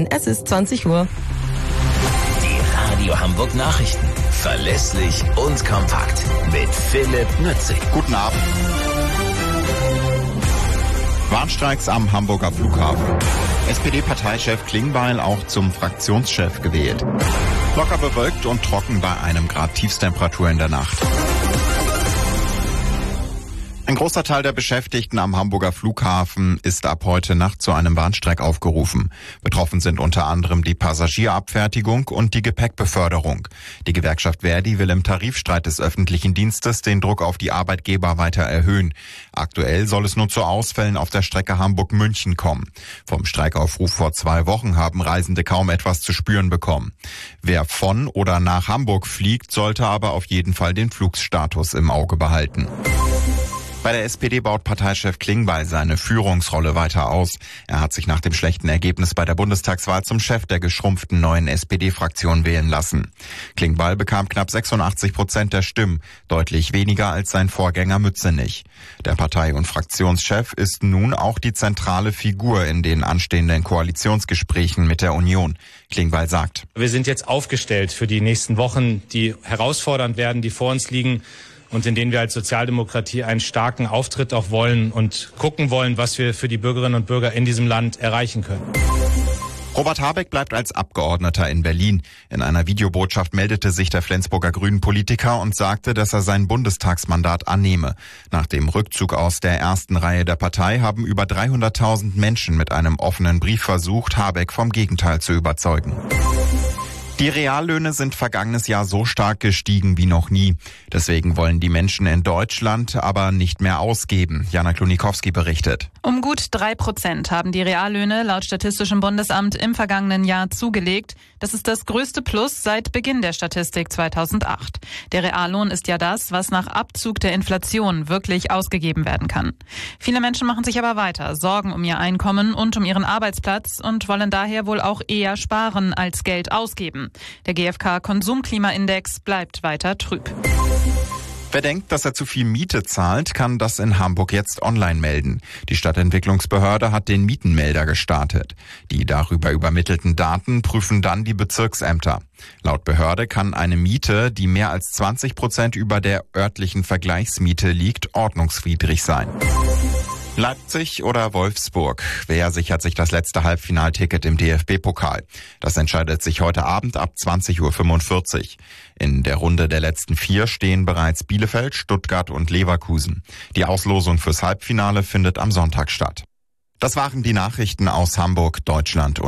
Es ist 20 Uhr. Die Radio Hamburg Nachrichten. Verlässlich und kompakt. Mit Philipp Nützig. Guten Abend. Warnstreiks am Hamburger Flughafen. SPD-Parteichef Klingbeil auch zum Fraktionschef gewählt. Locker bewölkt und trocken bei 1 Grad Tiefstemperatur in der Nacht. Ein großer Teil der Beschäftigten am Hamburger Flughafen ist ab heute Nacht zu einem Warnstreik aufgerufen. Betroffen sind unter anderem die Passagierabfertigung und die Gepäckbeförderung. Die Gewerkschaft Verdi will im Tarifstreit des öffentlichen Dienstes den Druck auf die Arbeitgeber weiter erhöhen. Aktuell soll es nur zu Ausfällen auf der Strecke Hamburg-München kommen. Vom Streikaufruf vor 2 Wochen haben Reisende kaum etwas zu spüren bekommen. Wer von oder nach Hamburg fliegt, sollte aber auf jeden Fall den Flugstatus im Auge behalten. Bei der SPD baut Parteichef Klingbeil seine Führungsrolle weiter aus. Er hat sich nach dem schlechten Ergebnis bei der Bundestagswahl zum Chef der geschrumpften neuen SPD-Fraktion wählen lassen. Klingbeil bekam knapp 86% der Stimmen, deutlich weniger als sein Vorgänger Mützenich. Der Partei- und Fraktionschef ist nun auch die zentrale Figur in den anstehenden Koalitionsgesprächen mit der Union. Klingbeil sagt: Wir sind jetzt aufgestellt für die nächsten Wochen, die herausfordernd werden, die vor uns liegen, und in denen wir als Sozialdemokratie einen starken Auftritt auch wollen und gucken wollen, was wir für die Bürgerinnen und Bürger in diesem Land erreichen können. Robert Habeck bleibt als Abgeordneter in Berlin. In einer Videobotschaft meldete sich der Flensburger Grünen-Politiker und sagte, dass er sein Bundestagsmandat annehme. Nach dem Rückzug aus der ersten Reihe der Partei haben über 300.000 Menschen mit einem offenen Brief versucht, Habeck vom Gegenteil zu überzeugen. Die Reallöhne sind vergangenes Jahr so stark gestiegen wie noch nie. Deswegen wollen die Menschen in Deutschland aber nicht mehr ausgeben. Jana Klonikowski berichtet. Um gut 3% haben die Reallöhne laut Statistischem Bundesamt im vergangenen Jahr zugelegt. Das ist das größte Plus seit Beginn der Statistik 2008. Der Reallohn ist ja das, was nach Abzug der Inflation wirklich ausgegeben werden kann. Viele Menschen machen sich aber weiter Sorgen um ihr Einkommen und um ihren Arbeitsplatz und wollen daher wohl auch eher sparen als Geld ausgeben. Der GfK-Konsumklimaindex bleibt weiter trüb. Wer denkt, dass er zu viel Miete zahlt, kann das in Hamburg jetzt online melden. Die Stadtentwicklungsbehörde hat den Mietenmelder gestartet. Die darüber übermittelten Daten prüfen dann die Bezirksämter. Laut Behörde kann eine Miete, die mehr als 20% über der örtlichen Vergleichsmiete liegt, ordnungswidrig sein. Leipzig oder Wolfsburg? Wer sichert sich das letzte Halbfinalticket im DFB-Pokal? Das entscheidet sich heute Abend ab 20.45 Uhr. In der Runde der letzten 4 stehen bereits Bielefeld, Stuttgart und Leverkusen. Die Auslosung fürs Halbfinale findet am Sonntag statt. Das waren die Nachrichten aus Hamburg, Deutschland